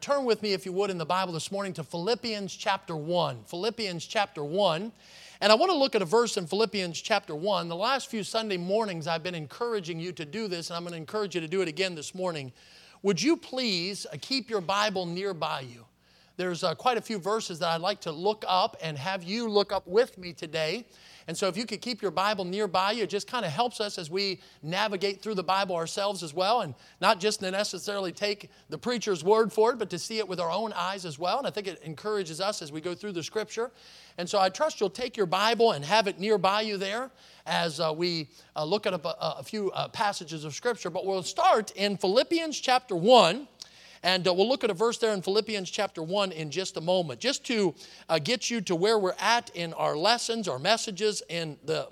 Turn with me, if you would, in the Bible this morning to Philippians chapter 1. Philippians chapter 1. And I want to look at a verse in Philippians chapter 1. The last few Sunday mornings I've been encouraging you to do this, and I'm going to encourage you to do it again this morning. Would you please keep your Bible nearby you? There's quite a few verses that I'd like to look up and have you look up with me today. And so if you could keep your Bible nearby you, it just kind of helps us as we navigate through the Bible ourselves as well, and not just to necessarily take the preacher's word for it, but to see it with our own eyes as well. And I think it encourages us as we go through the Scripture. And so I trust you'll take your Bible and have it nearby you there as we look at a few passages of Scripture. But we'll start in Philippians chapter 1. And we'll look at a verse there in Philippians chapter 1 in just a moment, just to get you to where we're at in our lessons, our messages in the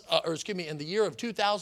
in the year of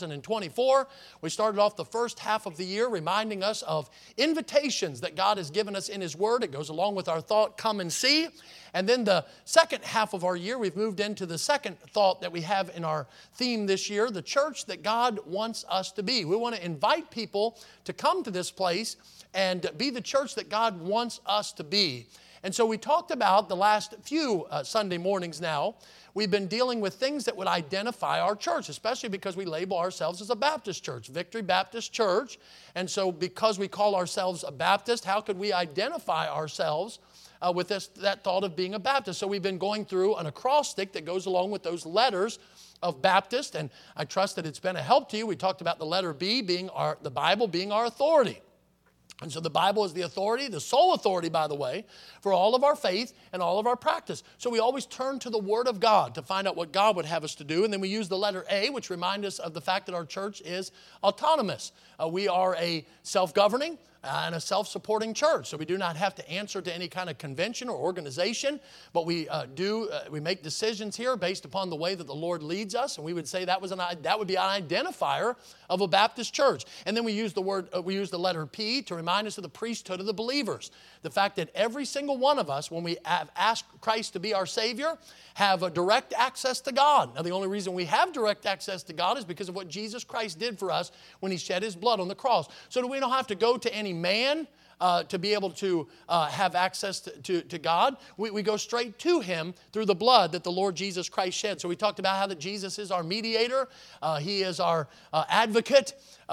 2024. We started off the first half of the year reminding us of invitations that God has given us in His Word. It goes along with our thought, come and see. And then the second half of our year, we've moved into the second thought that we have in our theme this year, the church that God wants us to be. We want to invite people to come to this place and be the church that God wants us to be. And so we talked about the last few Sunday mornings now. We've been dealing with things that would identify our church, especially because we label ourselves as a Baptist church, Victory Baptist Church. And so because we call ourselves a Baptist, how could we identify ourselves with that thought of being a Baptist? So we've been going through an acrostic that goes along with those letters of Baptist, and I trust that it's been a help to you. We talked about the letter B being the Bible being our authority. And so the Bible is the authority, the sole authority, by the way, for all of our faith and all of our practice. So we always turn to the Word of God to find out what God would have us to do. And then we use the letter A, which reminds us of the fact that our church is autonomous. We are a self-governing and a self-supporting church. So we do not have to answer to any kind of convention or organization, but we make decisions here based upon the way that the Lord leads us, and we would say that would be an identifier of a Baptist church. And then we use the letter P to remind us of the priesthood of the believers. The fact that every single one of us, when we have asked Christ to be our Savior, have a direct access to God. Now, the only reason we have direct access to God is because of what Jesus Christ did for us when He shed His blood on the cross. So we don't have to go to any man to be able to have access to God. We go straight to Him through the blood that the Lord Jesus Christ shed. So we talked about how that Jesus is our mediator. He is our advocate.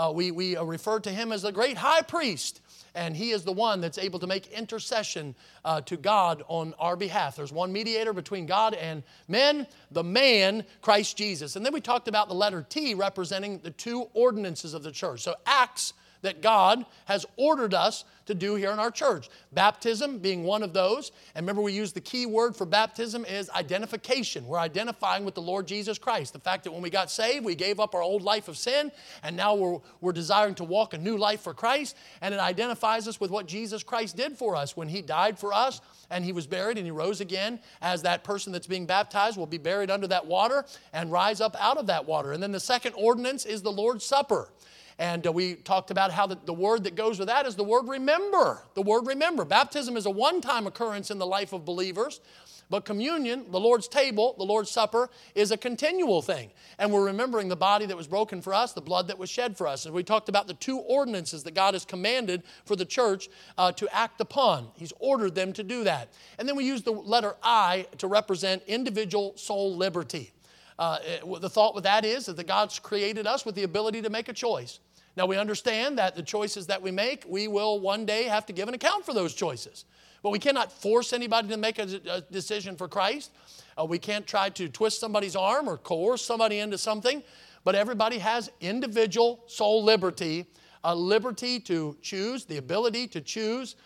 We refer to Him as the great high priest. And He is the one that's able to make intercession to God on our behalf. There's one mediator between God and men, the man, Christ Jesus. And then we talked about the letter T representing the two ordinances of the church. So acts that God has ordered us to do here in our church. Baptism being one of those. And remember, we use the key word for baptism is identification. We're identifying with the Lord Jesus Christ. The fact that when we got saved, we gave up our old life of sin, and now we're desiring to walk a new life for Christ. And it identifies us with what Jesus Christ did for us when He died for us, and He was buried, and He rose again. As that person that's being baptized will be buried under that water and rise up out of that water. And then the second ordinance is the Lord's Supper. And we talked about how the word that goes with that is the word remember. The word remember. Baptism is a one-time occurrence in the life of believers. But communion, the Lord's table, the Lord's Supper, is a continual thing. And we're remembering the body that was broken for us, the blood that was shed for us. And we talked about the two ordinances that God has commanded for the church to act upon. He's ordered them to do that. And then we use the letter I to represent individual soul liberty. The thought with that is that God's created us with the ability to make a choice. Now, we understand that the choices that we make, we will one day have to give an account for those choices. But we cannot force anybody to make a decision for Christ. We can't try to twist somebody's arm or coerce somebody into something. But everybody has individual soul liberty, a liberty to choose, the ability to choose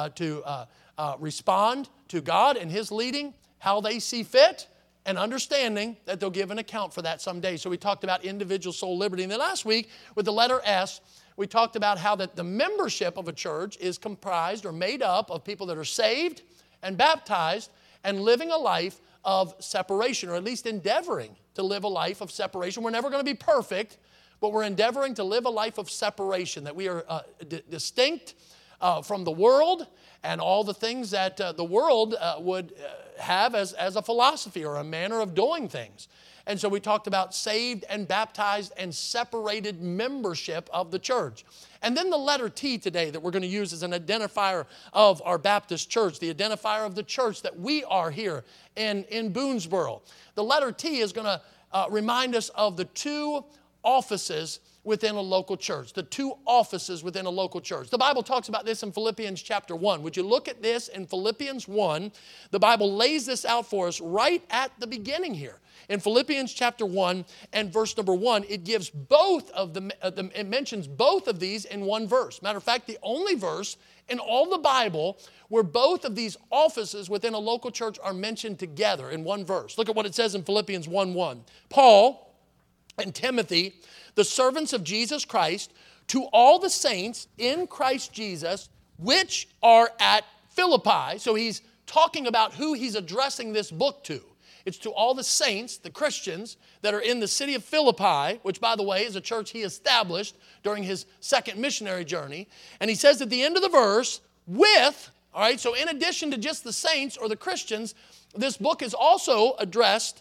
to respond to God and His leading, how they see fit, and understanding that they'll give an account for that someday. So we talked about individual soul liberty. And then last week, with the letter S, we talked about how that the membership of a church is comprised or made up of people that are saved and baptized and living a life of separation, or at least endeavoring to live a life of separation. We're never going to be perfect, but we're endeavoring to live a life of separation, that we are distinct from the world and all the things that the world would have as a philosophy or a manner of doing things. And so we talked about saved and baptized and separated membership of the church. And then the letter T today that we're going to use as an identifier of our Baptist church, the identifier of the church that we are here in Boonsboro. The letter T is going to remind us of the two offices within a local church. The two offices within a local church. The Bible talks about this in Philippians chapter 1. Would you look at this in Philippians 1? The Bible lays this out for us right at the beginning here. In Philippians chapter 1 and verse number 1, it gives both of them, it mentions both of these in one verse. Matter of fact, the only verse in all the Bible where both of these offices within a local church are mentioned together in one verse. Look at what it says in Philippians 1:1. Paul and Timothy, the servants of Jesus Christ, to all the saints in Christ Jesus, which are at Philippi. So he's talking about who he's addressing this book to. It's to all the saints, the Christians, that are in the city of Philippi, which, by the way, is a church he established during his second missionary journey. And he says at the end of the verse, with, all right, so in addition to just the saints or the Christians, this book is also addressed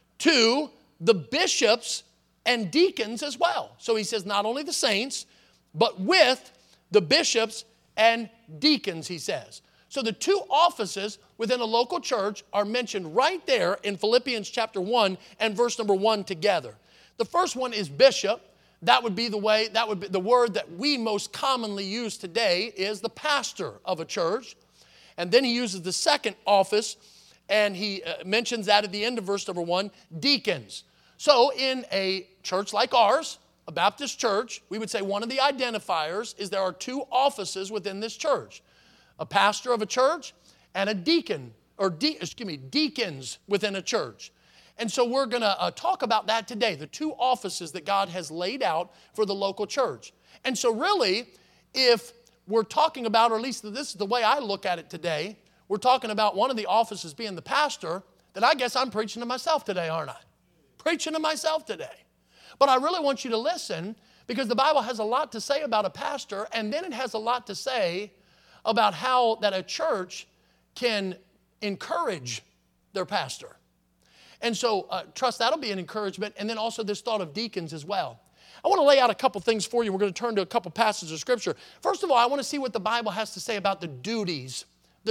to the bishops and deacons as well. So he says not only the saints, but with the bishops and deacons, he says. So the two offices within a local church are mentioned right there in Philippians chapter 1 and verse number 1 together. The first one is bishop. That would be the word that we most commonly use today is the pastor of a church. And then he uses the second office, and he mentions that at the end of verse number 1, deacons. So in a church like ours, a Baptist church, we would say one of the identifiers is there are two offices within this church. A pastor of a church and a deacon, or deacons within a church. And so we're going to talk about that today, the two offices that God has laid out for the local church. And so really, if we're talking about, or at least this is the way I look at it today, we're talking about one of the offices being the pastor, then I guess I'm preaching to myself today, aren't I? Preaching to myself today. But I really want you to listen, because the Bible has a lot to say about a pastor, and then it has a lot to say about how that a church can encourage their pastor. And so trust that'll be an encouragement. And then also this thought of deacons as well. I want to lay out a couple things for you. We're going to turn to a couple passages of Scripture. First of all, I want to see what the Bible has to say about the duties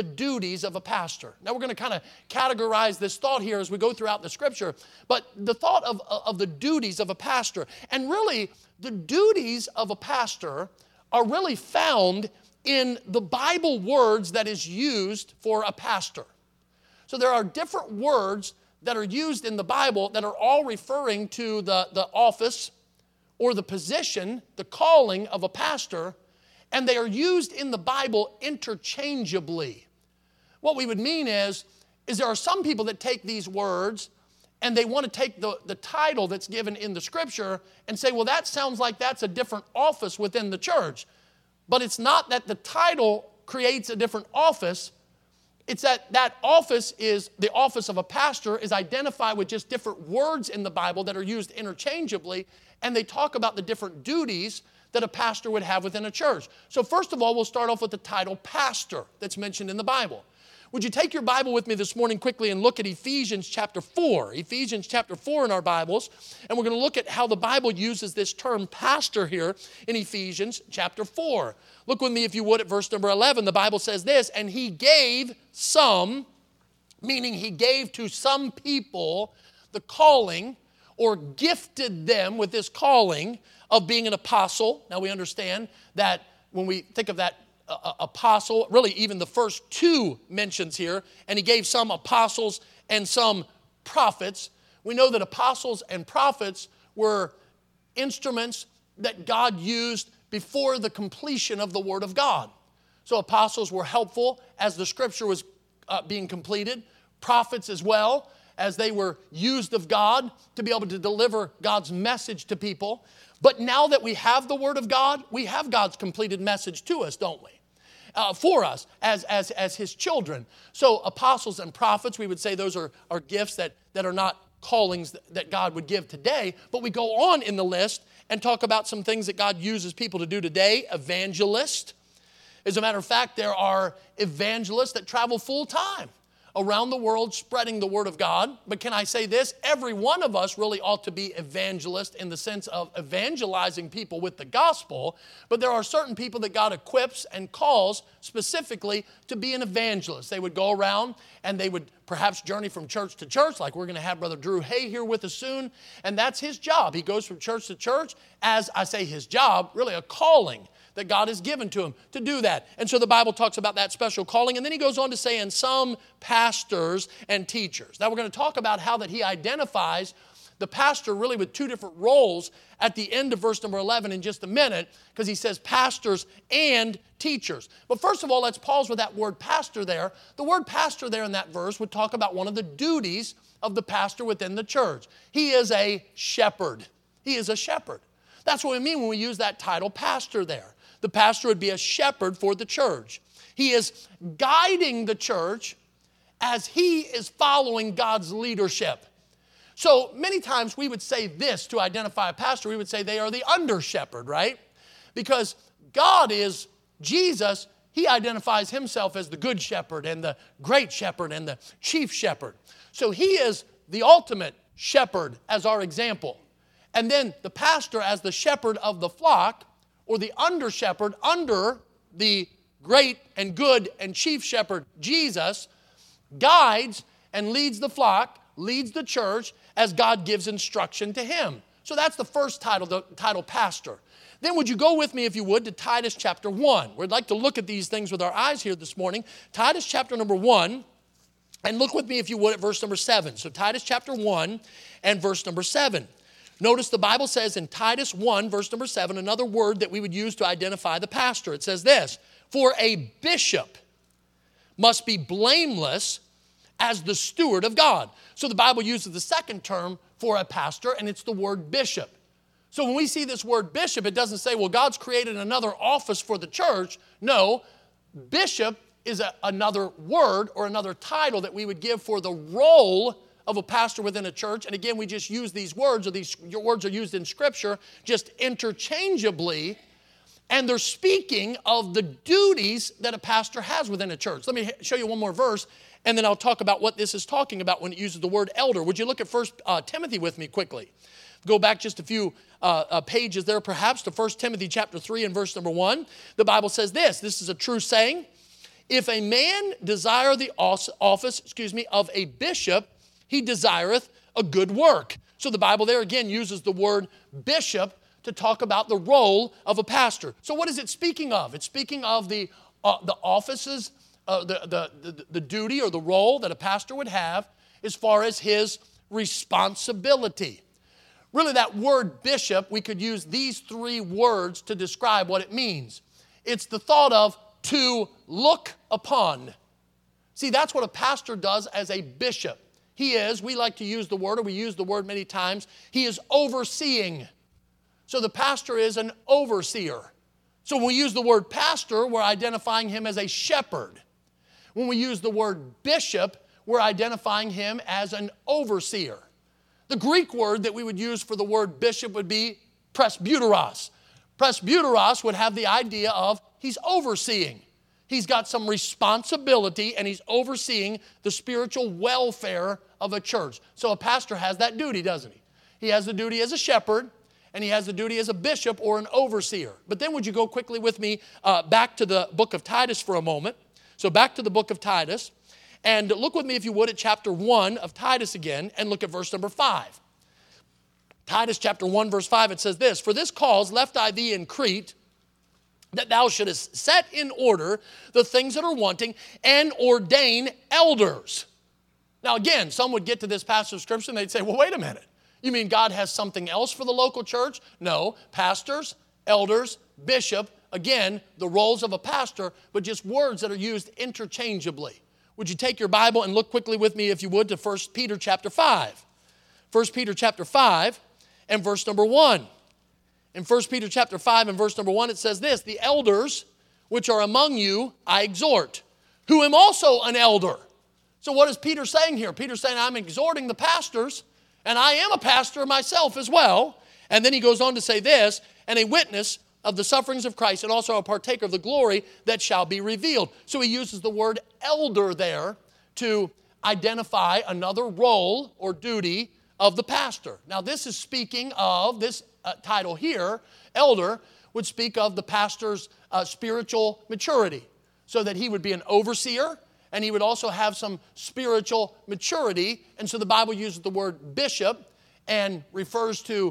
of a pastor. Now we're going to kind of categorize this thought here as we go throughout the Scripture. But the thought of the duties of a pastor. And really, the duties of a pastor are really found in the Bible words that is used for a pastor. So there are different words that are used in the Bible that are all referring to the office or the position, the calling of a pastor, and they are used in the Bible interchangeably. What we would mean is there are some people that take these words and they want to take the title that's given in the Scripture and say, well, that sounds like that's a different office within the church. But it's not that the title creates a different office. It's that office is, the office of a pastor is identified with just different words in the Bible that are used interchangeably, and they talk about the different duties that a pastor would have within a church. So first of all, we'll start off with the title pastor that's mentioned in the Bible. Would you take your Bible with me this morning quickly and look at Ephesians chapter 4. Ephesians chapter 4 in our Bibles. And we're going to look at how the Bible uses this term pastor here in Ephesians chapter 4. Look with me, if you would, at verse number 11. The Bible says this, and he gave some, meaning he gave to some people the calling, or gifted them with this calling of being an apostle. Now we understand that when we think of that apostle, really even the first two mentions here, and he gave some apostles and some prophets. We know that apostles and prophets were instruments that God used before the completion of the Word of God. So apostles were helpful as the Scripture was being completed. Prophets as well, as they were used of God to be able to deliver God's message to people. But now that we have the Word of God, we have God's completed message to us, don't we? For us as His children. So apostles and prophets, we would say those are gifts that are not callings that God would give today. But we go on in the list and talk about some things that God uses people to do today. Evangelist. As a matter of fact, there are evangelists that travel full time around the world spreading the Word of God. But can I say this? Every one of us really ought to be evangelists in the sense of evangelizing people with the gospel. But there are certain people that God equips and calls specifically to be an evangelist. They would go around and they would perhaps journey from church to church, like we're going to have Brother Drew Hay here with us soon. And that's his job. He goes from church to church. As I say his job, really a calling that God has given to him to do that. And so the Bible talks about that special calling. And then he goes on to say, and some pastors and teachers. Now we're going to talk about how that he identifies the pastor really with two different roles at the end of verse number 11 in just a minute, because he says pastors and teachers. But first of all, let's pause with that word pastor there. The word pastor there in that verse would talk about one of the duties of the pastor within the church. He is a shepherd. He is a shepherd. That's what we mean when we use that title pastor there. The pastor would be a shepherd for the church. He is guiding the church as he is following God's leadership. So many times we would say this to identify a pastor. We would say they are the under shepherd, right? Because God is Jesus. He identifies himself as the good shepherd and the great shepherd and the chief shepherd. So he is the ultimate shepherd as our example. And then the pastor as the shepherd of the flock, or the under shepherd under the great and good and chief shepherd Jesus, guides and leads the flock, leads the church as God gives instruction to him. So that's the first title, the title pastor. Then would you go with me, if you would, to Titus chapter 1. We'd like to look at these things with our eyes here this morning. Titus chapter number 1, and look with me, if you would, at verse number 7. So Titus chapter 1 and verse number 7. Notice the Bible says in Titus 1, verse number 7, another word that we would use to identify the pastor. It says this, for a bishop must be blameless as the steward of God. So the Bible uses the second term for a pastor, and it's the word bishop. So when we see this word bishop, it doesn't say, well, God's created another office for the church. No, bishop is another word or another title that we would give for the role of a pastor within a church. And again, we just use these words, or these words are used in Scripture just interchangeably, and they're speaking of the duties that a pastor has within a church. Let me show you one more verse, and then I'll talk about what this is talking about when it uses the word elder. Would you look at 1 Timothy with me quickly? Go back just a few pages there, perhaps, to 1 Timothy chapter 3 and verse number 1. The Bible says this is a true saying, if a man desire the office of a bishop, he desireth a good work. So the Bible there again uses the word bishop to talk about the role of a pastor. So what is it speaking of? It's speaking of the offices, the duty or the role that a pastor would have as far as his responsibility. Really, that word bishop, we could use these three words to describe what it means. It's the thought of to look upon. See, that's what a pastor does as a bishop. He is, we like to use the word, or we use the word many times, he is overseeing. So the pastor is an overseer. So when we use the word pastor, we're identifying him as a shepherd. When we use the word bishop, we're identifying him as an overseer. The Greek word that we would use for the word bishop would be presbyteros. Presbyteros would have the idea of he's overseeing. He's got some responsibility, and he's overseeing the spiritual welfare of a church. So a pastor has that duty, doesn't he? He has the duty as a shepherd, and he has the duty as a bishop or an overseer. But then would you go quickly with me back to the book of Titus for a moment? So back to the book of Titus, and look with me, if you would, at chapter 1 of Titus again, and look at verse number 5. Titus chapter 1, verse 5, it says this, for this cause left I thee in Crete, that thou shouldest set in order the things that are wanting and ordain elders. Now again, some would get to this passage of Scripture and they'd say, well, wait a minute. You mean God has something else for the local church? No, pastors, elders, bishop, again, the roles of a pastor, but just words that are used interchangeably. Would you take your Bible and look quickly with me, if you would, to 1 Peter chapter 5. 1 Peter chapter 5 and verse number 1. In 1 Peter chapter 5 and verse number 1, it says this, the elders which are among you I exhort, who am also an elder. So what is Peter saying here? Peter's saying, I'm exhorting the pastors, and I am a pastor myself as well. And then he goes on to say this, and a witness of the sufferings of Christ, and also a partaker of the glory that shall be revealed. So he uses the word elder there to identify another role or duty of the pastor. Now, this is speaking of, this title here, elder, would speak of the pastor's spiritual maturity, so that he would be an overseer, and he would also have some spiritual maturity. And so the Bible uses the word bishop and refers to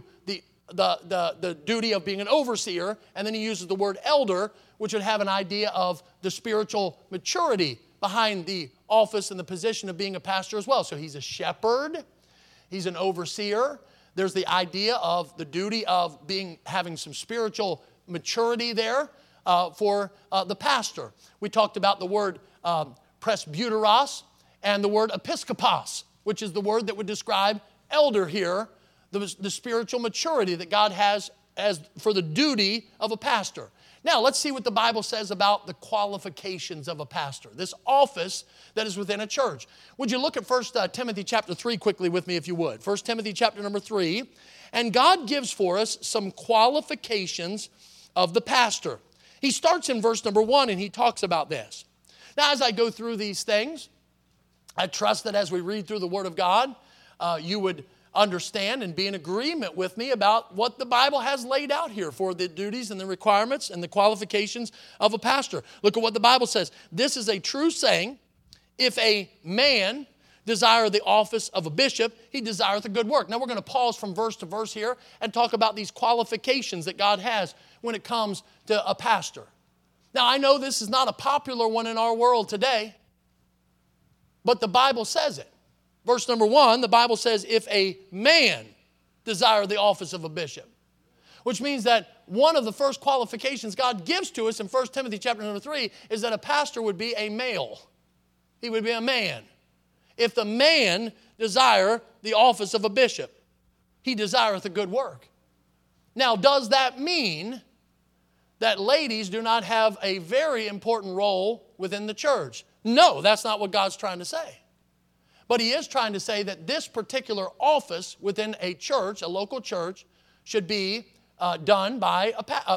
the duty of being an overseer, and then he uses the word elder, which would have an idea of the spiritual maturity behind the office and the position of being a pastor as well. So he's a shepherd, he's an overseer. There's the idea of the duty of having some spiritual maturity there for the pastor. We talked about the word presbyteros and the word episkopos, which is the word that would describe elder here, the spiritual maturity that God has as for the duty of a pastor. Now, let's see what the Bible says about the qualifications of a pastor, this office that is within a church. Would you look at 1 Timothy chapter 3 quickly with me, if you would? 1 Timothy chapter number 3. And God gives for us some qualifications of the pastor. He starts in verse number 1, and he talks about this. Now, as I go through these things, I trust that as we read through the Word of God, you would understand and be in agreement with me about what the Bible has laid out here for the duties and the requirements and the qualifications of a pastor. Look at what the Bible says. This is a true saying. If a man desire the office of a bishop, he desireth a good work. Now we're going to pause from verse to verse here and talk about these qualifications that God has when it comes to a pastor. Now I know this is not a popular one in our world today, but the Bible says it. Verse number 1, the Bible says, if a man desire the office of a bishop, which means that one of the first qualifications God gives to us in 1 Timothy chapter number 3 is that a pastor would be a male. He would be a man. If the man desire the office of a bishop, he desireth a good work. Now, does that mean that ladies do not have a very important role within the church? No, that's not what God's trying to say. But he is trying to say that this particular office within a church, a local church, should be done by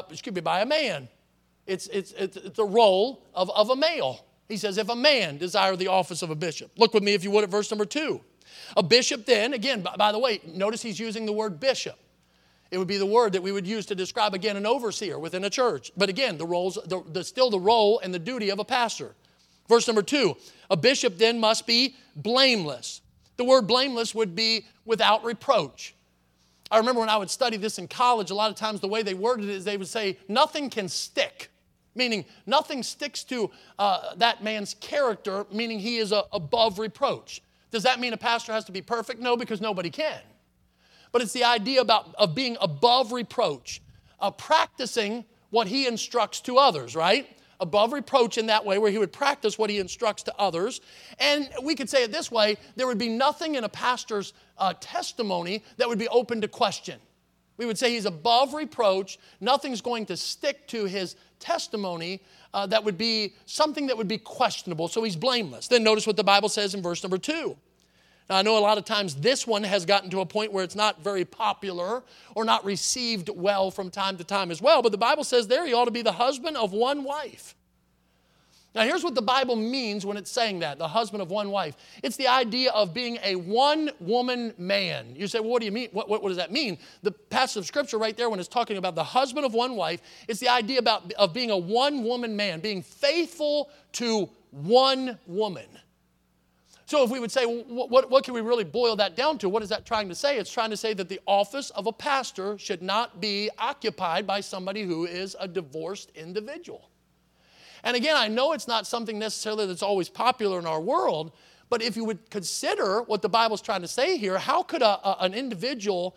a man. It's the role of a male. He says, if a man desire the office of a bishop. Look with me, if you would, at verse number 2. A bishop then, again, by the way, notice he's using the word bishop. It would be the word that we would use to describe, again, an overseer within a church. But again, still the role and the duty of a pastor. Verse number 2, a bishop then must be blameless. The word blameless would be without reproach. I remember when I would study this in college, a lot of times the way they worded it is they would say, nothing can stick, meaning nothing sticks to that man's character, meaning he is above reproach. Does that mean a pastor has to be perfect? No, because nobody can. But it's the idea of being above reproach, practicing what he instructs to others, right? Above reproach in that way, where he would practice what he instructs to others. And we could say it this way, there would be nothing in a pastor's testimony that would be open to question. We would say he's above reproach. Nothing's going to stick to his testimony that would be something that would be questionable. So he's blameless. Then notice what the Bible says in verse number 2. Now, I know a lot of times this one has gotten to a point where it's not very popular or not received well from time to time as well. But the Bible says there he ought to be the husband of one wife. Now, here's what the Bible means when it's saying that, the husband of one wife. It's the idea of being a one-woman man. You say, well, what do you mean? What does that mean? The passage of Scripture right there, when it's talking about the husband of one wife, it's the idea of being a one-woman man, being faithful to one woman. So if we would say, well, what can we really boil that down to? What is that trying to say? It's trying to say that the office of a pastor should not be occupied by somebody who is a divorced individual. And again, I know it's not something necessarily that's always popular in our world, but if you would consider what the Bible's trying to say here, how could an individual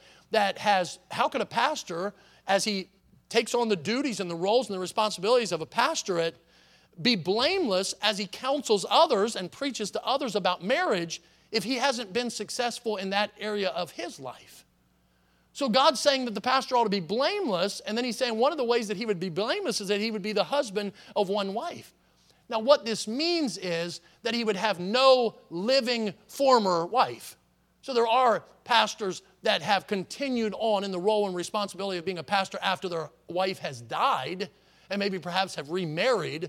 how could a pastor, as he takes on the duties and the roles and the responsibilities of a pastorate, be blameless as he counsels others and preaches to others about marriage if he hasn't been successful in that area of his life? So God's saying that the pastor ought to be blameless, and then he's saying one of the ways that he would be blameless is that he would be the husband of one wife. Now what this means is that he would have no living former wife. So there are pastors that have continued on in the role and responsibility of being a pastor after their wife has died, and maybe perhaps have remarried.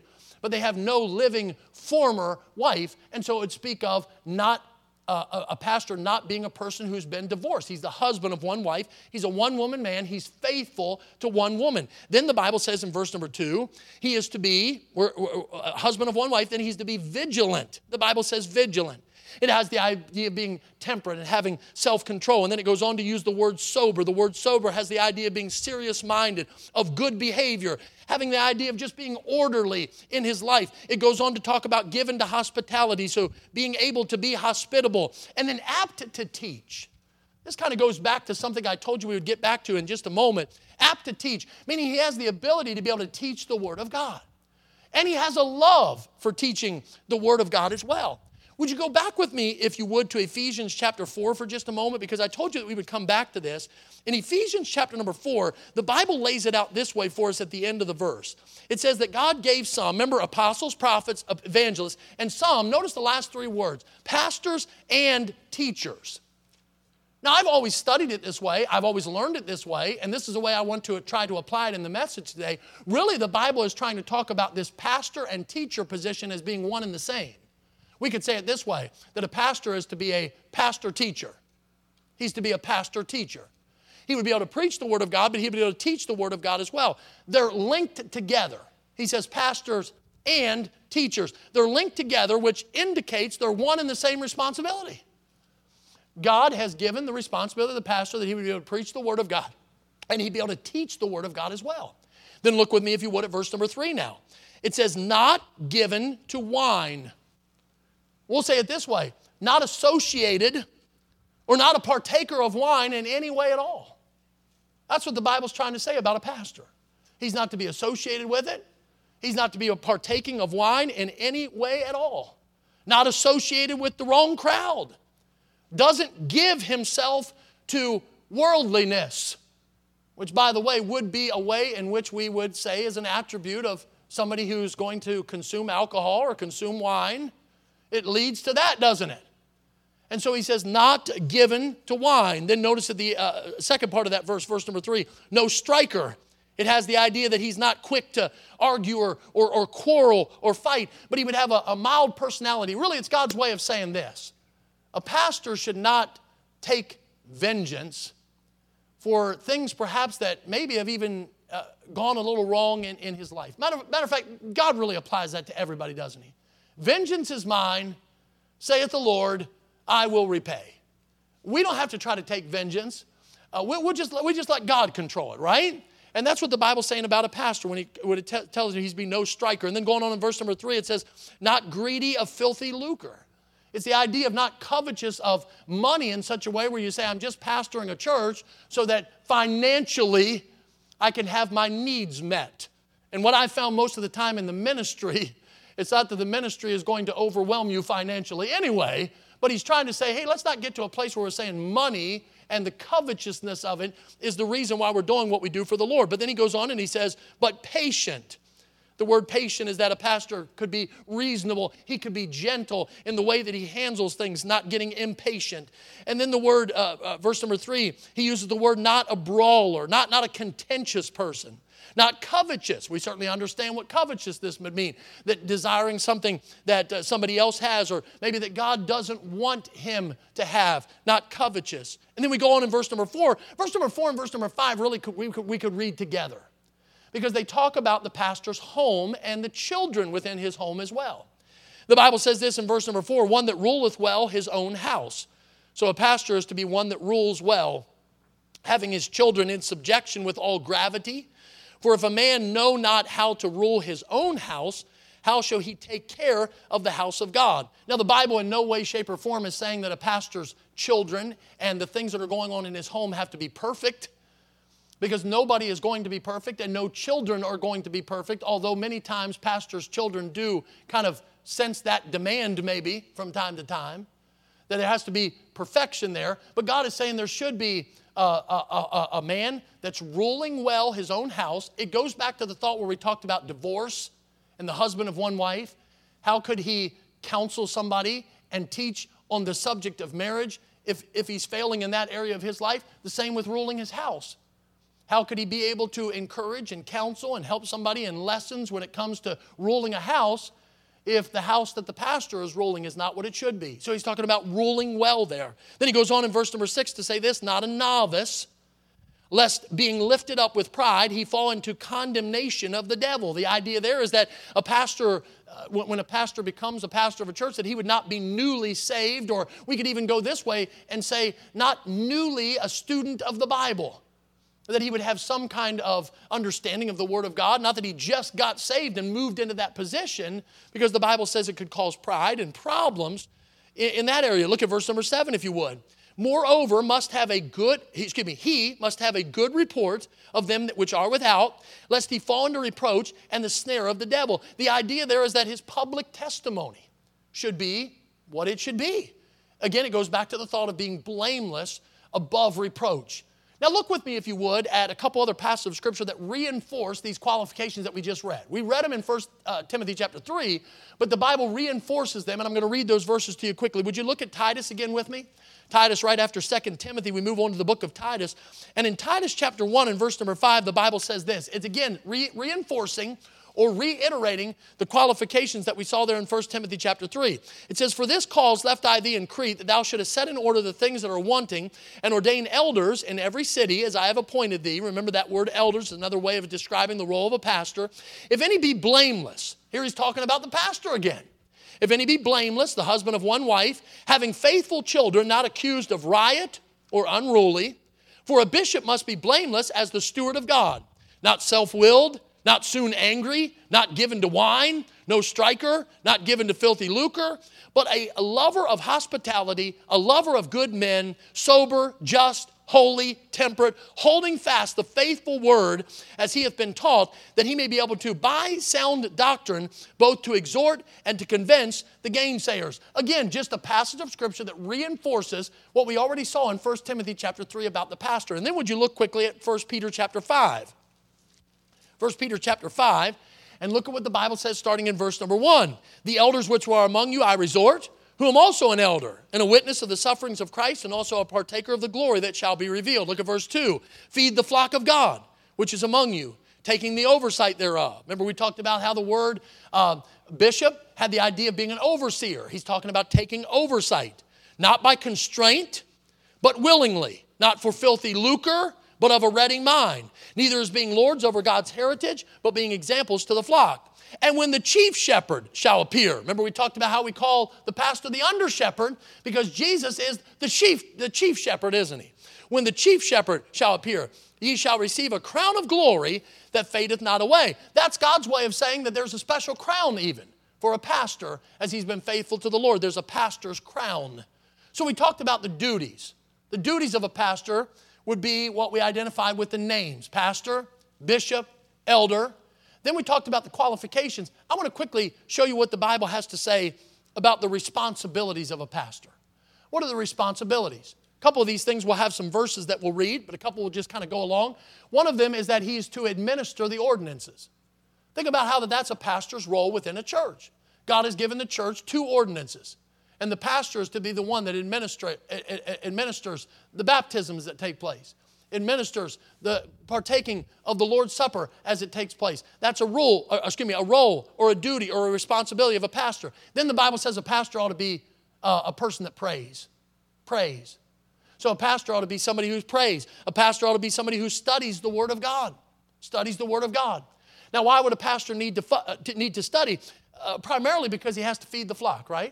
but they have no living former wife. And so it would speak of not a pastor not being a person who's been divorced. He's the husband of one wife. He's a one-woman man. He's faithful to one woman. Then the Bible says in verse number 2, he is to be a husband of one wife, then he's to be vigilant. The Bible says vigilant. It has the idea of being temperate and having self-control. And then it goes on to use the word sober. The word sober has the idea of being serious-minded, of good behavior, having the idea of just being orderly in his life. It goes on to talk about given to hospitality, so being able to be hospitable. And then apt to teach. This kind of goes back to something I told you we would get back to in just a moment. Apt to teach, meaning he has the ability to be able to teach the Word of God. And he has a love for teaching the Word of God as well. Would you go back with me, if you would, to Ephesians chapter 4 for just a moment? Because I told you that we would come back to this. In Ephesians chapter number 4, the Bible lays it out this way for us at the end of the verse. It says that God gave some, remember, apostles, prophets, evangelists, and some, notice the last three words, pastors and teachers. Now, I've always studied it this way. I've always learned it this way, and this is the way I want to try to apply it in the message today. Really, the Bible is trying to talk about this pastor and teacher position as being one and the same. We could say it this way, that a pastor is to be a pastor-teacher. He's to be a pastor-teacher. He would be able to preach the Word of God, but he'd be able to teach the Word of God as well. They're linked together. He says pastors and teachers. They're linked together, which indicates they're one and the same responsibility. God has given the responsibility of the pastor that he would be able to preach the Word of God, and he'd be able to teach the Word of God as well. Then look with me, if you would, at verse number 3 now. It says, not given to wine. We'll say it this way, not associated or not a partaker of wine in any way at all. That's what the Bible's trying to say about a pastor. He's not to be associated with it. He's not to be a partaking of wine in any way at all. Not associated with the wrong crowd. Doesn't give himself to worldliness, which, by the way, would be a way in which we would say is an attribute of somebody who's going to consume alcohol or consume wine. It leads to that, doesn't it? And so he says, not given to wine. Then notice at the second part of that verse, verse number 3, no striker. It has the idea that he's not quick to argue or quarrel or fight, but he would have a mild personality. Really, it's God's way of saying this. A pastor should not take vengeance for things perhaps that maybe have even gone a little wrong in his life. Matter of fact, God really applies that to everybody, doesn't he? Vengeance is mine, saith the Lord, I will repay. We don't have to try to take vengeance. We just let God control it, right? And that's what the Bible's saying about a pastor when it tells you he's be no striker. And then going on in verse number 3, it says, not greedy of filthy lucre. It's the idea of not covetous of money in such a way where you say, I'm just pastoring a church so that financially I can have my needs met. And what I found most of the time in the ministry, it's not that the ministry is going to overwhelm you financially anyway, but he's trying to say, hey, let's not get to a place where we're saying money and the covetousness of it is the reason why we're doing what we do for the Lord. But then he goes on and he says, but patient. The word patient is that a pastor could be reasonable. He could be gentle in the way that he handles things, not getting impatient. And then the word, verse number 3, he uses the word not a brawler, not a contentious person. Not covetous. We certainly understand what covetousness would mean. That desiring something that somebody else has or maybe that God doesn't want him to have. Not covetous. And then we go on in verse number 4. Verse number 4 and verse number 5 really we could read together. Because they talk about the pastor's home and the children within his home as well. The Bible says this in verse number 4, one that ruleth well his own house. So a pastor is to be one that rules well, having his children in subjection with all gravity. For if a man know not how to rule his own house, how shall he take care of the house of God? Now, the Bible in no way, shape, or form is saying that a pastor's children and the things that are going on in his home have to be perfect, because nobody is going to be perfect and no children are going to be perfect, although many times pastors' children do kind of sense that demand maybe from time to time, that there has to be perfection there. But God is saying there should be a man that's ruling well his own house. It goes back to the thought where we talked about divorce and the husband of one wife. How could he counsel somebody and teach on the subject of marriage if he's failing in that area of his life? The same with ruling his house. How could he be able to encourage and counsel and help somebody in lessons when it comes to ruling a house if the house that the pastor is ruling is not what it should be? So he's talking about ruling well there. Then he goes on in verse number 6 to say this, not a novice, lest being lifted up with pride, he fall into condemnation of the devil. The idea there is that a pastor, when a pastor becomes a pastor of a church, that he would not be newly saved, or we could even go this way and say not newly a student of the Bible. That he would have some kind of understanding of the Word of God, not that he just got saved and moved into that position, because the Bible says it could cause pride and problems in that area. Look at verse number 7 if you would. Moreover, he must have a good report of them which are without, lest he fall into reproach and the snare of the devil. The idea there is that his public testimony should be what it should be. Again, it goes back to the thought of being blameless above reproach. Now look with me, if you would, at a couple other passages of Scripture that reinforce these qualifications that we just read. We read them in 1 Timothy chapter 3, but the Bible reinforces them, and I'm going to read those verses to you quickly. Would you look at Titus again with me? Titus, right after 2 Timothy, we move on to the book of Titus. And in Titus chapter 1 and verse number 5, the Bible says this. It's again reinforcing or reiterating the qualifications that we saw there in 1 Timothy chapter 3. It says, for this cause left I thee in Crete, that thou shouldest set in order the things that are wanting, and ordain elders in every city, as I have appointed thee. Remember that word elders is another way of describing the role of a pastor. If any be blameless, here he's talking about the pastor again. If any be blameless, the husband of one wife, having faithful children, not accused of riot or unruly, for a bishop must be blameless as the steward of God, not self-willed, not soon angry, not given to wine, no striker, not given to filthy lucre, but a lover of hospitality, a lover of good men, sober, just, holy, temperate, holding fast the faithful word as he hath been taught, that he may be able to, by sound doctrine, both to exhort and to convince the gainsayers. Again, just a passage of Scripture that reinforces what we already saw in 1 Timothy chapter 3 about the pastor. And then would you look quickly at 1 Peter chapter 5. 1 Peter chapter 5, and look at what the Bible says starting in verse number 1. The elders which were among you I resort, who am also an elder, and a witness of the sufferings of Christ, and also a partaker of the glory that shall be revealed. Look at verse 2. Feed the flock of God, which is among you, taking the oversight thereof. Remember we talked about how the word bishop had the idea of being an overseer. He's talking about taking oversight, not by constraint, but willingly, not for filthy lucre, but of a ready mind. Neither as being lords over God's heritage, but being examples to the flock. And when the chief shepherd shall appear. Remember we talked about how we call the pastor the under shepherd, because Jesus is the chief shepherd, isn't he? When the chief shepherd shall appear, ye shall receive a crown of glory that fadeth not away. That's God's way of saying that there's a special crown even for a pastor as he's been faithful to the Lord. There's a pastor's crown. So we talked about the duties. The duties of a pastor would be what we identified with the names: pastor, bishop, elder. Then we talked about the qualifications. I want to quickly show you what the Bible has to say about the responsibilities of a pastor. What are the responsibilities? A couple of these things we'll have some verses that we'll read, but a couple will just kind of go along. One of them is that he's to administer the ordinances. Think about how that's a pastor's role within a church. God has given the church 2 ordinances. And the pastor is to be the one that administers the baptisms that take place, administers the partaking of the Lord's Supper as it takes place. That's a role or a duty or a responsibility of a pastor. Then the Bible says a pastor ought to be a person that prays. Prays. So a pastor ought to be somebody who prays. A pastor ought to be somebody who studies the Word of God. Studies the Word of God. Now, why would a pastor need to study? Primarily because he has to feed the flock, right?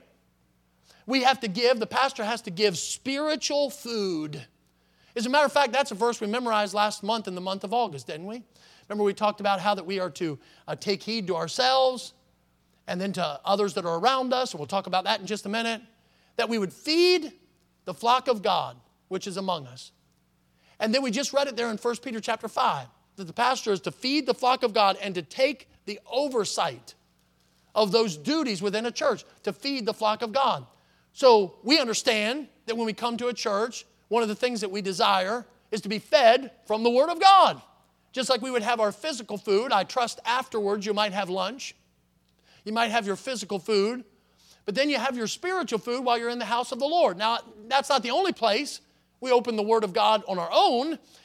The pastor has to give spiritual food. As a matter of fact, that's a verse we memorized last month in the month of August, didn't we? Remember we talked about how that we are to take heed to ourselves and then to others that are around us, and we'll talk about that in just a minute, that we would feed the flock of God, which is among us. And then we just read it there in 1 Peter chapter 5, that the pastor is to feed the flock of God and to take the oversight of those duties within a church, to feed the flock of God. So we understand that when we come to a church, one of the things that we desire is to be fed from the Word of God. Just like we would have our physical food, I trust afterwards you might have lunch. You might have your physical food, but then you have your spiritual food while you're in the house of the Lord. Now, that's not the only place we open the Word of God on our own,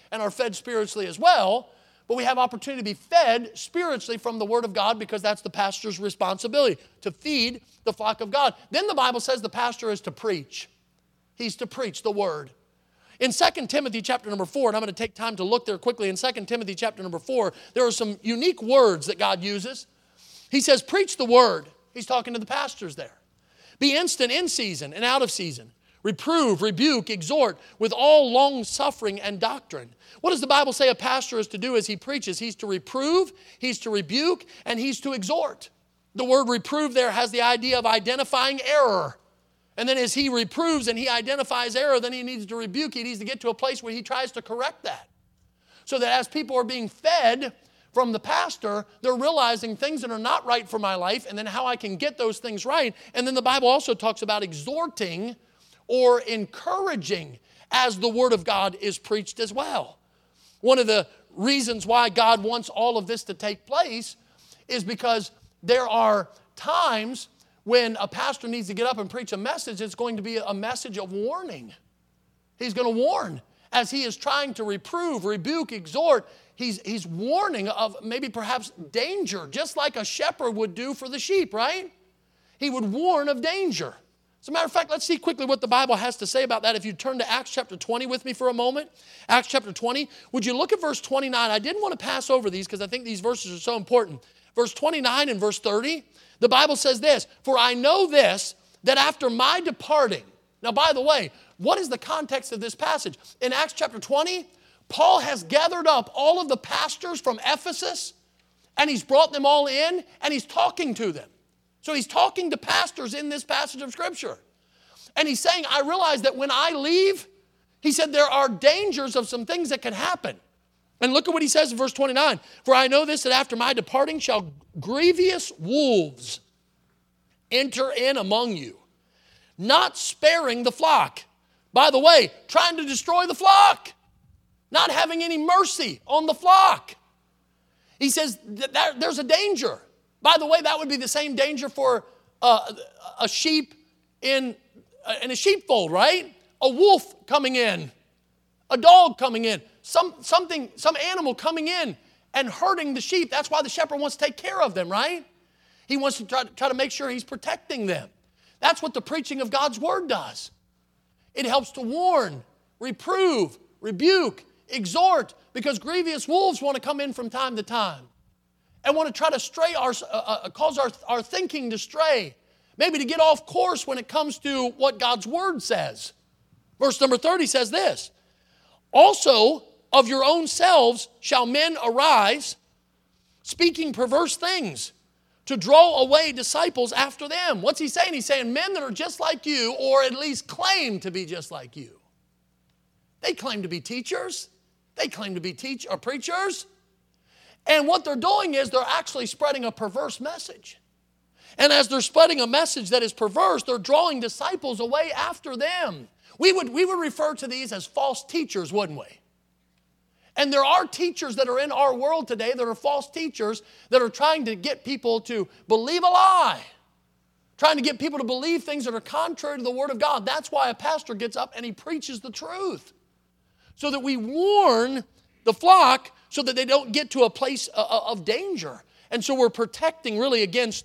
and are fed spiritually as well. But we have opportunity to be fed spiritually from the Word of God because that's the pastor's responsibility, to feed the flock of God. Then the Bible says the pastor is to preach. He's to preach the Word. In 2 Timothy chapter number 4, and I'm going to take time to look there quickly, in 2 Timothy chapter number 4, there are some unique words that God uses. He says, preach the Word. He's talking to the pastors there. Be instant in season and out of season. Reprove, rebuke, exhort with all long suffering and doctrine. What does the Bible say a pastor is to do as he preaches? He's to reprove, he's to rebuke, and he's to exhort. The word reprove there has the idea of identifying error. And then as he reproves and he identifies error, then he needs to rebuke. He needs to get to a place where he tries to correct that. So that as people are being fed from the pastor, they're realizing things that are not right for my life and then how I can get those things right. And then the Bible also talks about exhorting or encouraging as the Word of God is preached as well. One of the reasons why God wants all of this to take place is because there are times when a pastor needs to get up and preach a message. It's going to be a message of warning. He's going to warn as he is trying to reprove, rebuke, exhort. He's warning of maybe perhaps danger, just like a shepherd would do for the sheep, right? He would warn of danger. As a matter of fact, let's see quickly what the Bible has to say about that. If you turn to Acts chapter 20 with me for a moment. Acts chapter 20. Would you look at verse 29? I didn't want to pass over these because I think these verses are so important. Verse 29 and verse 30. The Bible says this, for I know this, that after my departing. Now, by the way, what is the context of this passage? In Acts chapter 20, Paul has gathered up all of the pastors from Ephesus, and he's brought them all in, and he's talking to them. So he's talking to pastors in this passage of Scripture. And he's saying, I realize that when I leave, he said, there are dangers of some things that can happen. And look at what he says in verse 29. For I know this, that after my departing shall grievous wolves enter in among you, not sparing the flock. By the way, trying to destroy the flock, not having any mercy on the flock. He says that there's a danger. By the way, that would be the same danger for a sheep in a sheepfold, right? A wolf coming in, a dog coming in, some animal coming in and hurting the sheep. That's why the shepherd wants to take care of them, right? He wants to try to make sure he's protecting them. That's what the preaching of God's Word does. It helps to warn, reprove, rebuke, exhort, because grievous wolves want to come in from time to time and want to try to stray cause our thinking to stray, maybe to get off course when it comes to what God's Word says. Verse number 30 says this, also of your own selves shall men arise, speaking perverse things, to draw away disciples after them. What's he saying? He's saying men that are just like you, or at least claim to be just like you. They claim to be teachers. They claim to be preachers. And what they're doing is they're actually spreading a perverse message. And as they're spreading a message that is perverse, they're drawing disciples away after them. We would refer to these as false teachers, wouldn't we? And there are teachers that are in our world today that are false teachers that are trying to get people to believe a lie, trying to get people to believe things that are contrary to the Word of God. That's why a pastor gets up and he preaches the truth, so that we warn the flock so that they don't get to a place of danger. And so we're protecting really against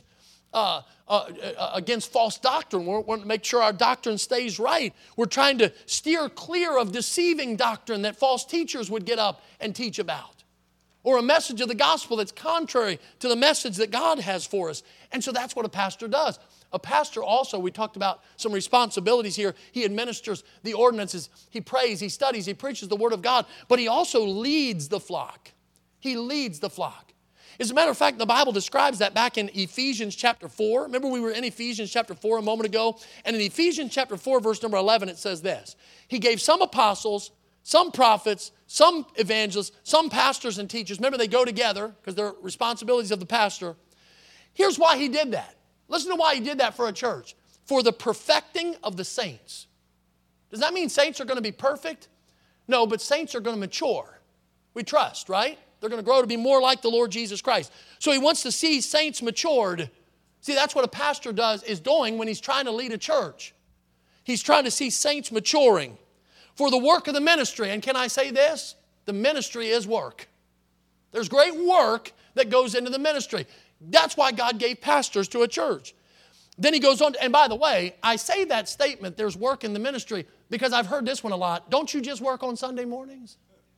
false doctrine. We want to make sure our doctrine stays right. We're trying to steer clear of deceiving doctrine that false teachers would get up and teach about, or a message of the gospel that's contrary to the message that God has for us. And so that's what a pastor does. A pastor also, we talked about some responsibilities here. He administers the ordinances. He prays, he studies, he preaches the Word of God, but he also leads the flock. He leads the flock. As a matter of fact, the Bible describes that back in Ephesians chapter 4. Remember we were in Ephesians chapter 4 a moment ago? And in Ephesians chapter 4, verse number 11, it says this. He gave some apostles, some prophets, some evangelists, some pastors and teachers. Remember, they go together because they're responsibilities of the pastor. Here's why he did that. Listen to why he did that for a church. For the perfecting of the saints. Does that mean saints are going to be perfect? No, but saints are going to mature. We trust, right? They're going to grow to be more like the Lord Jesus Christ. So he wants to see saints matured. See, that's what a pastor is doing when he's trying to lead a church. He's trying to see saints maturing for the work of the ministry. And can I say this? The ministry is work. There's great work that goes into the ministry. That's why God gave pastors to a church. Then he goes on, and by the way, I say that statement, there's work in the ministry, because I've heard this one a lot. Don't you just work on Sunday mornings?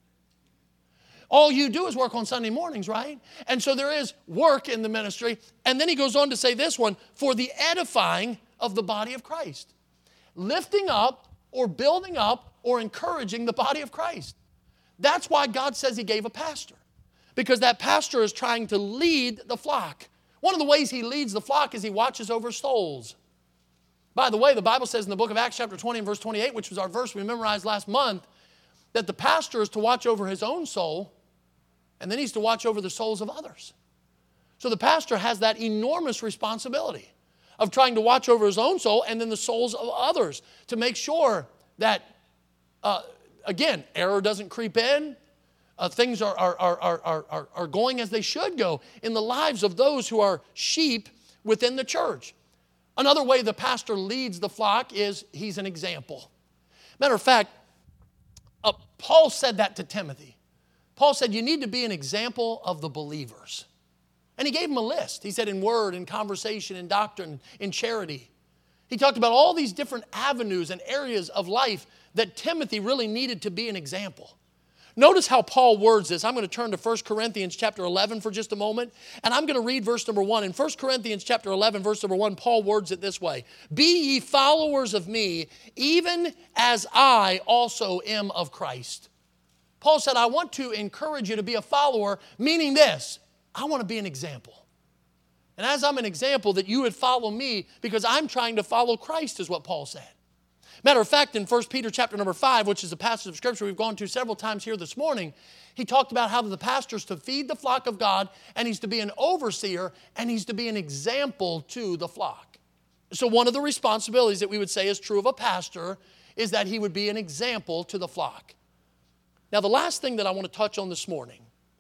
All you do is work on Sunday mornings, right? And so there is work in the ministry. And then he goes on to say this one, for the edifying of the body of Christ. Lifting up or building up or encouraging the body of Christ. That's why God says he gave a pastor. Because that pastor is trying to lead the flock. One of the ways he leads the flock is he watches over souls. By the way, the Bible says in the book of Acts chapter 20 and verse 28, which was our verse we memorized last month, that the pastor is to watch over his own soul, and then he's to watch over the souls of others. So the pastor has that enormous responsibility of trying to watch over his own soul and then the souls of others to make sure that, again, error doesn't creep in. Things are going as they should go in the lives of those who are sheep within the church. Another way the pastor leads the flock is he's an example. Matter of fact, Paul said that to Timothy. Paul said, you need to be an example of the believers. And he gave him a list. He said in word, in conversation, in doctrine, in charity. He talked about all these different avenues and areas of life that Timothy really needed to be an example. Notice how Paul words this. I'm going to turn to 1 Corinthians chapter 11 for just a moment, and I'm going to read verse number 1. In 1 Corinthians chapter 11, verse number 1, Paul words it this way. Be ye followers of me, even as I also am of Christ. Paul said, I want to encourage you to be a follower, meaning this, I want to be an example. And as I'm an example, that you would follow me because I'm trying to follow Christ, is what Paul said. Matter of fact, in 1 Peter chapter number 5, which is a passage of Scripture we've gone to several times here this morning, he talked about how the pastor is to feed the flock of God, and he's to be an overseer, and he's to be an example to the flock. So one of the responsibilities that we would say is true of a pastor is that he would be an example to the flock. Now, the last thing that I want to touch on this morning,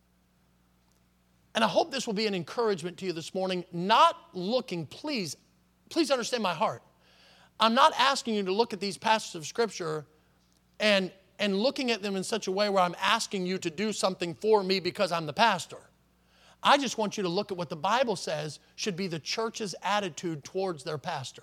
and I hope this will be an encouragement to you this morning, not looking, please understand my heart. I'm not asking you to look at these passages of Scripture and looking at them in such a way where I'm asking you to do something for me because I'm the pastor. I just want you to look at what the Bible says should be the church's attitude towards their pastor.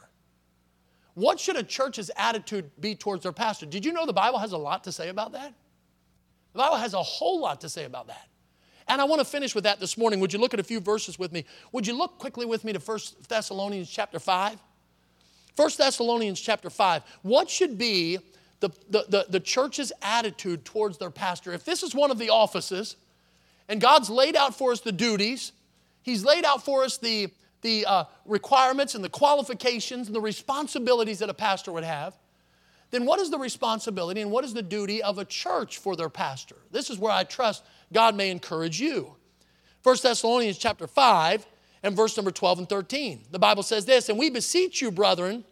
What should a church's attitude be towards their pastor? Did you know the Bible has a lot to say about that? The Bible has a whole lot to say about that. And I want to finish with that this morning. Would you look at a few verses with me? Would you look quickly with me to 1 Thessalonians chapter 5? 1 Thessalonians chapter 5. What should be the church's attitude towards their pastor? If this is one of the offices, and God's laid out for us the duties, He's laid out for us the requirements and the qualifications and the responsibilities that a pastor would have, then what is the responsibility and what is the duty of a church for their pastor? This is where I trust God may encourage you. 1 Thessalonians chapter 5 and verse number 12 and 13. The Bible says this, and we beseech you, brethren,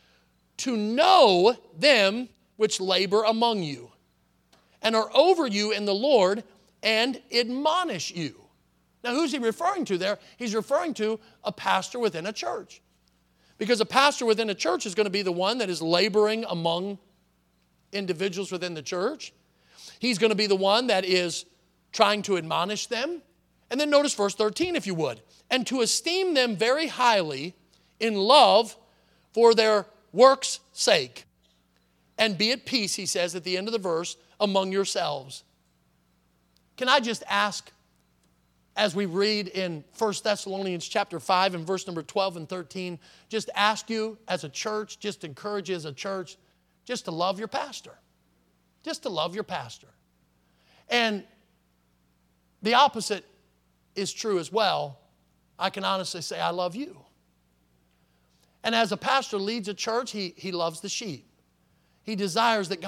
to know them which labor among you and are over you in the Lord and admonish you. Now, who's he referring to there? He's referring to a pastor within a church. Because a pastor within a church is going to be the one that is laboring among individuals within the church. He's going to be the one that is trying to admonish them. And then notice verse 13, if you would. And to esteem them very highly in love for their work's sake. And be at peace, he says at the end of the verse, among yourselves. Can I just ask, as we read in 1 Thessalonians chapter 5 and verse number 12 and 13, just ask you as a church, just encourage you as a church, just to love your pastor. Just to love your pastor. And the opposite is true as well. I can honestly say I love you. And as a pastor leads a church, he loves the sheep. He desires that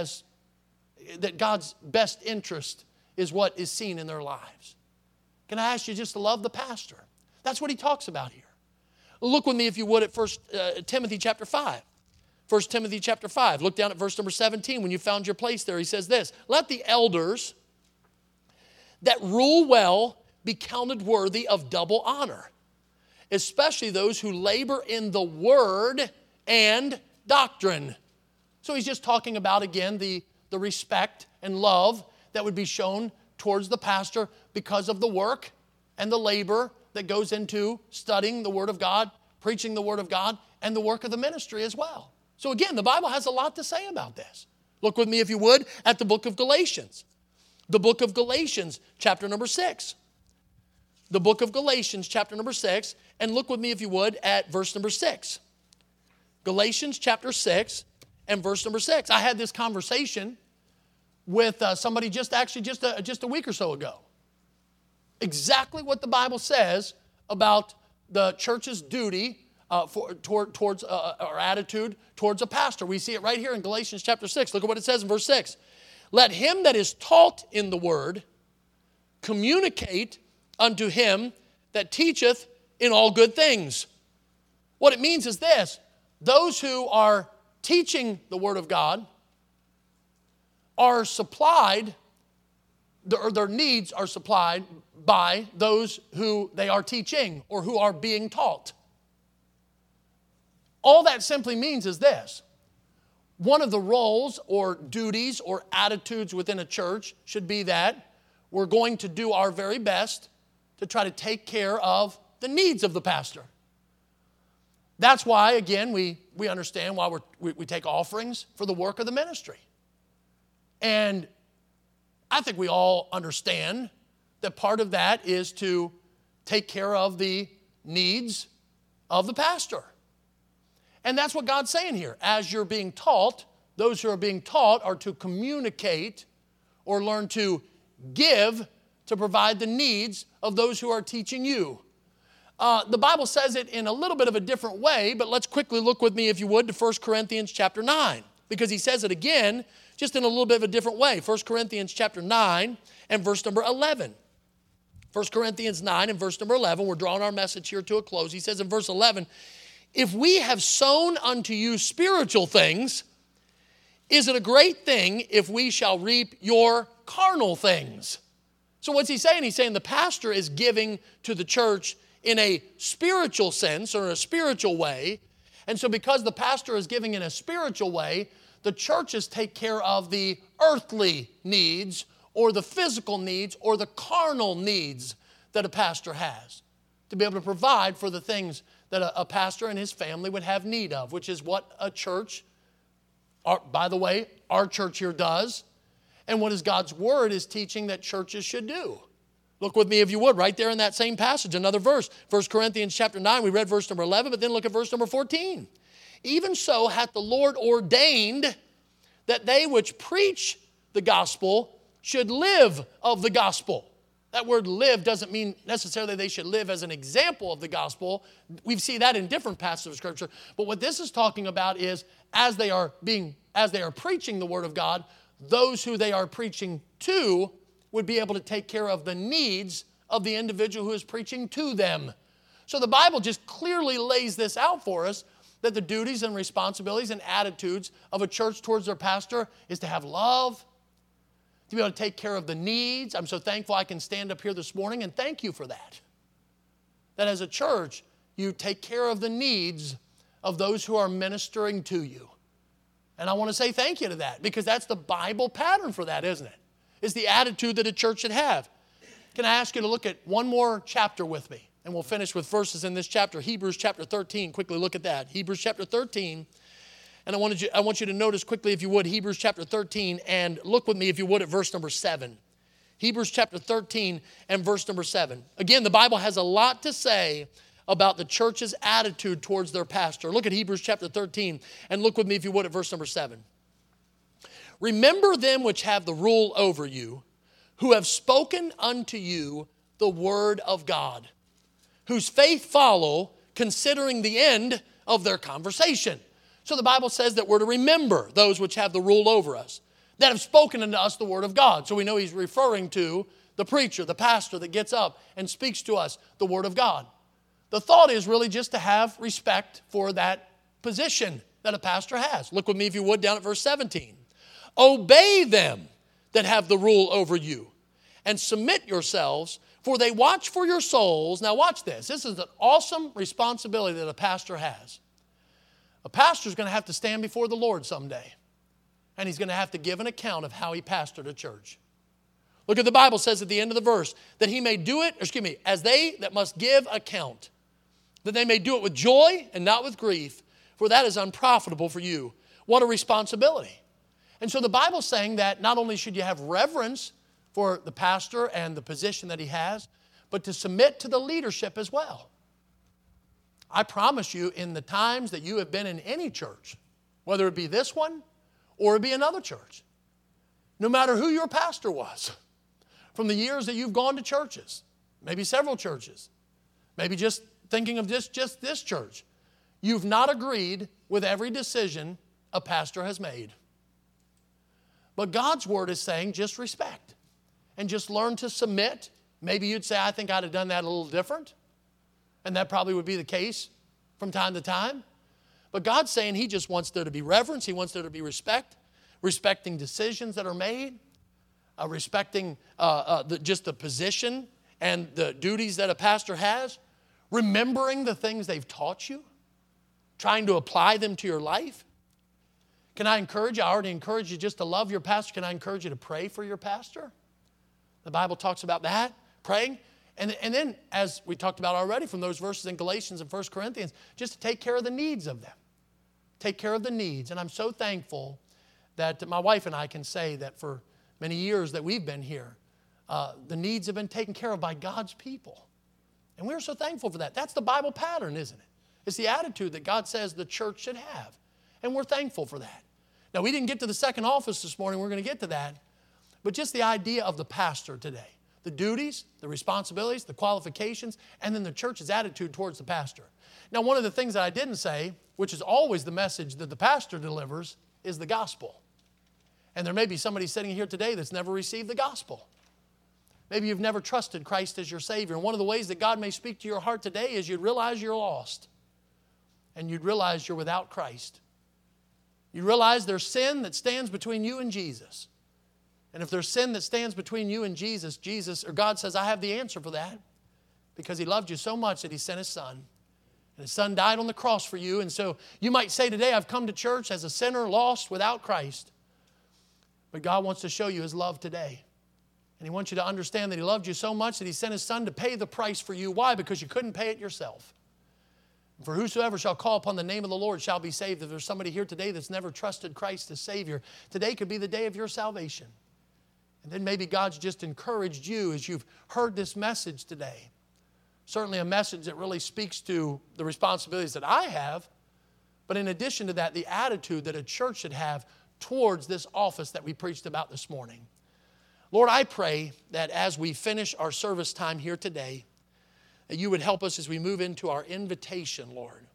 God's best interest is what is seen in their lives. Can I ask you just to love the pastor? That's what he talks about here. Look with me, if you would, at 1 Timothy chapter 5. 1 Timothy chapter 5. Look down at verse number 17. When you found your place there, he says this. Let the elders that rule well be counted worthy of double honor, especially those who labor in the word and doctrine. So he's just talking about, again, the respect and love that would be shown towards the pastor because of the work and the labor that goes into studying the Word of God, preaching the Word of God, and the work of the ministry as well. So again, the Bible has a lot to say about this. Look with me, if you would, at the book of Galatians. The book of Galatians, chapter number 6. The book of Galatians, chapter number 6, and look with me, if you would, at verse number 6. Galatians chapter 6 and verse number 6. I had this conversation with somebody just a week or so ago. Exactly what the Bible says about the church's duty towards or attitude towards a pastor. We see it right here in Galatians chapter 6. Look at what it says in verse 6. Let him that is taught in the word communicate unto him that teacheth in all good things. What it means is this: those who are teaching the Word of God are supplied, or their needs are supplied by those who they are teaching or who are being taught. All that simply means is this: one of the roles or duties or attitudes within a church should be that we're going to do our very best to try to take care of the needs of the pastor. That's why, again, we understand why we take offerings for the work of the ministry. And I think we all understand that part of that is to take care of the needs of the pastor. And that's what God's saying here. As you're being taught, those who are being taught are to communicate or learn to give to provide the needs of those who are teaching you. The Bible says it in a little bit of a different way, but let's quickly look with me, if you would, to 1 Corinthians chapter 9, because he says it again, just in a little bit of a different way. 1 Corinthians chapter 9 and verse number 11. 1 Corinthians 9 and verse number 11, we're drawing our message here to a close. He says in verse 11, if we have sown unto you spiritual things, is it a great thing if we shall reap your carnal things? So what's he saying? He's saying the pastor is giving to the church in a spiritual sense or in a spiritual way. And so because the pastor is giving in a spiritual way, the churches take care of the earthly needs or the physical needs or the carnal needs that a pastor has to be able to provide for the things that a pastor and his family would have need of, which is what a church, by the way, our church here does, and what is God's Word is teaching that churches should do. Look with me, if you would, right there in that same passage, another verse. 1 Corinthians chapter 9, we read verse number 11, but then look at verse number 14. Even so hath the Lord ordained that they which preach the gospel should live of the gospel. That word live doesn't mean necessarily they should live as an example of the gospel. We see that in different passages of Scripture. But what this is talking about is as they are preaching the Word of God, those who they are preaching to would be able to take care of the needs of the individual who is preaching to them. So the Bible just clearly lays this out for us, that the duties and responsibilities and attitudes of a church towards their pastor is to have love, to be able to take care of the needs. I'm so thankful I can stand up here this morning and thank you for that. That as a church, you take care of the needs of those who are ministering to you. And I want to say thank you to that, because that's the Bible pattern for that, isn't it? It's the attitude that a church should have. Can I ask you to look at one more chapter with me? And we'll finish with verses in this chapter, Hebrews chapter 13. Quickly look at that. Hebrews chapter 13. And I want you to notice quickly, if you would, Hebrews chapter 13, and look with me, if you would, at verse number 7. Hebrews chapter 13 and verse number 7. Again, the Bible has a lot to say about the church's attitude towards their pastor. Look at Hebrews chapter 13, and look with me, if you would, at verse number 7. Remember them which have the rule over you, who have spoken unto you the word of God, whose faith follow, considering the end of their conversation. So the Bible says that we're to remember those which have the rule over us, that have spoken unto us the word of God. So we know he's referring to the preacher, the pastor that gets up and speaks to us the word of God. The thought is really just to have respect for that position that a pastor has. Look with me, if you would, down at verse 17. Obey them that have the rule over you, and submit yourselves, for they watch for your souls. Now watch this. This is an awesome responsibility that a pastor has. A pastor is going to have to stand before the Lord someday, and he's going to have to give an account of how he pastored a church. Look at the Bible says at the end of the verse, that he may do it, as they that must give account, that they may do it with joy and not with grief, for that is unprofitable for you. What a responsibility. And so the Bible's saying that not only should you have reverence for the pastor and the position that he has, but to submit to the leadership as well. I promise you, in the times that you have been in any church, whether it be this one or it be another church, no matter who your pastor was, from the years that you've gone to churches, maybe several churches, maybe just thinking of just this church, you've not agreed with every decision a pastor has made. But God's word is saying just respect and just learn to submit. Maybe you'd say, I think I'd have done that a little different. And that probably would be the case from time to time. But God's saying he just wants there to be reverence. He wants there to be respect, respecting decisions that are made, respecting just the position and the duties that a pastor has, remembering the things they've taught you, trying to apply them to your life. Can I encourage you? I already encouraged you just to love your pastor. Can I encourage you to pray for your pastor? The Bible talks about that, praying. And then, as we talked about already from those verses in Galatians and 1 Corinthians, just to take care of the needs of them. Take care of the needs. And I'm so thankful that my wife and I can say that for many years that we've been here, the needs have been taken care of by God's people. And we're so thankful for that. That's the Bible pattern, isn't it? It's the attitude that God says the church should have. And we're thankful for that. Now, we didn't get to the second office this morning. We're going to get to that. But just the idea of the pastor today. The duties, the responsibilities, the qualifications, and then the church's attitude towards the pastor. Now, one of the things that I didn't say, which is always the message that the pastor delivers, is the gospel. And there may be somebody sitting here today that's never received the gospel. Maybe you've never trusted Christ as your Savior. And one of the ways that God may speak to your heart today is you'd realize you're lost. And you'd realize you're without Christ. You realize there's sin that stands between you and Jesus. And if there's sin that stands between you and Jesus, God says, I have the answer for that. Because he loved you so much that he sent his son. And his son died on the cross for you. And so you might say today, I've come to church as a sinner, lost, without Christ. But God wants to show you his love today. And he wants you to understand that he loved you so much that he sent his son to pay the price for you. Why? Because you couldn't pay it yourself. For whosoever shall call upon the name of the Lord shall be saved. If there's somebody here today that's never trusted Christ as Savior, today could be the day of your salvation. And then maybe God's just encouraged you as you've heard this message today. Certainly a message that really speaks to the responsibilities that I have. But in addition to that, the attitude that a church should have towards this office that we preached about this morning. Lord, I pray that as we finish our service time here today, that you would help us as we move into our invitation, Lord.